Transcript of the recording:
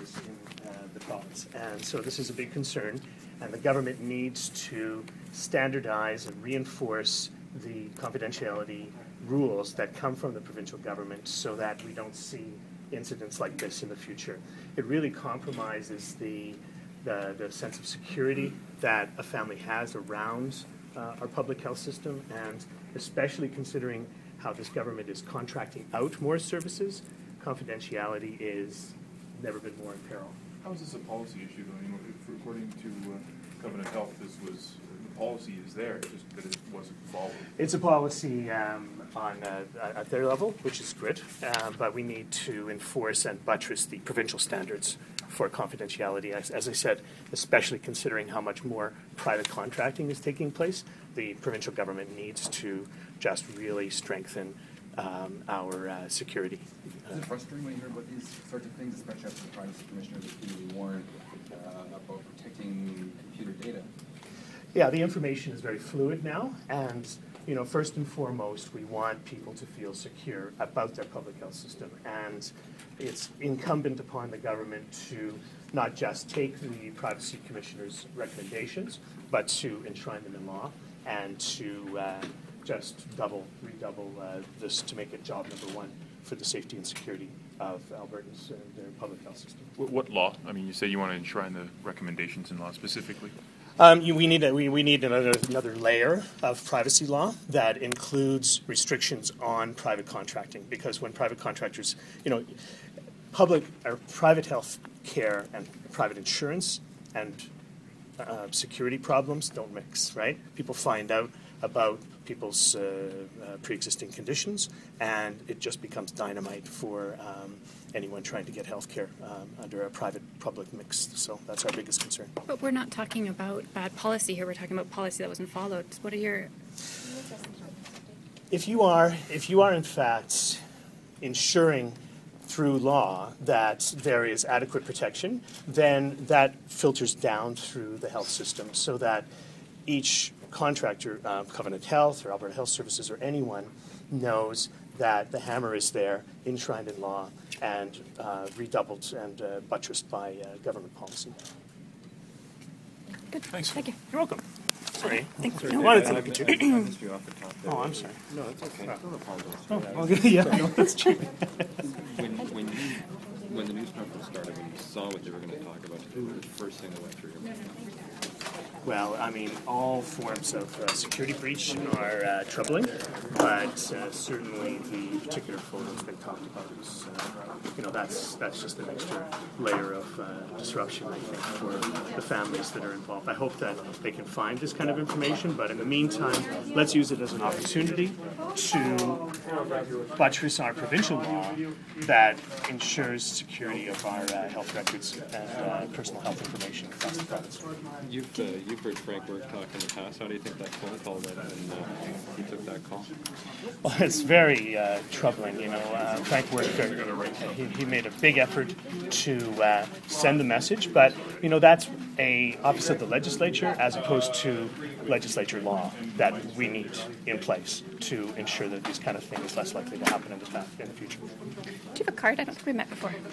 services in the province. And so this is a big concern, and the government needs to standardize and reinforce the confidentiality rules that come from the provincial government so that we don't see incidents like this in the future. It really compromises the sense of security that a family has around our public health system, and especially considering how this government is contracting out more services, confidentiality is never been more in peril. How is this a policy issue, though? You know, if, according to Covenant Health, this was the policy is there, just that it wasn't followed. It's a policy at their level, which is good, but we need to enforce and buttress the provincial standards for confidentiality. As I said, especially considering how much more private contracting is taking place, the provincial government needs to just really strengthen our security. Is it frustrating when you hear about these sorts of things, especially after the Privacy Commissioner repeatedly warned about protecting computer data? Yeah, the information is very fluid now, and first and foremost, we want people to feel secure about their public health system, and it's incumbent upon the government to not just take the Privacy Commissioner's recommendations, but to enshrine them in law and to just redouble this to make it job number one for the safety and security of Albertans and their public health system. What law? I mean, you say you want to enshrine the recommendations in law specifically. We need another layer of privacy law that includes restrictions on private contracting, because when private contractors, public or private health care and private insurance and security problems don't mix, right? People find out about people's pre-existing conditions, and it just becomes dynamite for anyone trying to get health care under a private-public mix. So that's our biggest concern. But we're not talking about bad policy here. We're talking about policy that wasn't followed. What are your... If you are in fact ensuring through law that there is adequate protection, then that filters down through the health system so that each contractor, Covenant Health or Alberta Health Services or anyone, knows that the hammer is there, enshrined in law, and redoubled and buttressed by government policy. Good. Thanks. Thank you. You're welcome. Sorry. Thank you. I wanted to look at you. I missed you off the top there. Oh, I'm sorry. No, that's okay. Don't apologize. Oh, okay. Yeah, no, that's true. When the news conference started, when you saw what they were going to talk about, who was the first thing that went through your mind? Well, I mean, all forms of security breach are troubling, but certainly the particular photos they talked about is, that's just an extra layer of disruption, I think, for the families that are involved. I hope that they can find this kind of information, but in the meantime, let's use it as an opportunity to buttress our provincial law that ensures security of our health records and personal health information across the province. You've heard Frank Work talk in the past. How do you think that phone call went when he took that call? Well, it's very troubling. Frank Work, he made a big effort to send the message, but that's a office of the legislature as opposed to legislature law that we need in place to ensure that these kind of things is less likely to happen in the future. Do you have a card? I don't think we met before.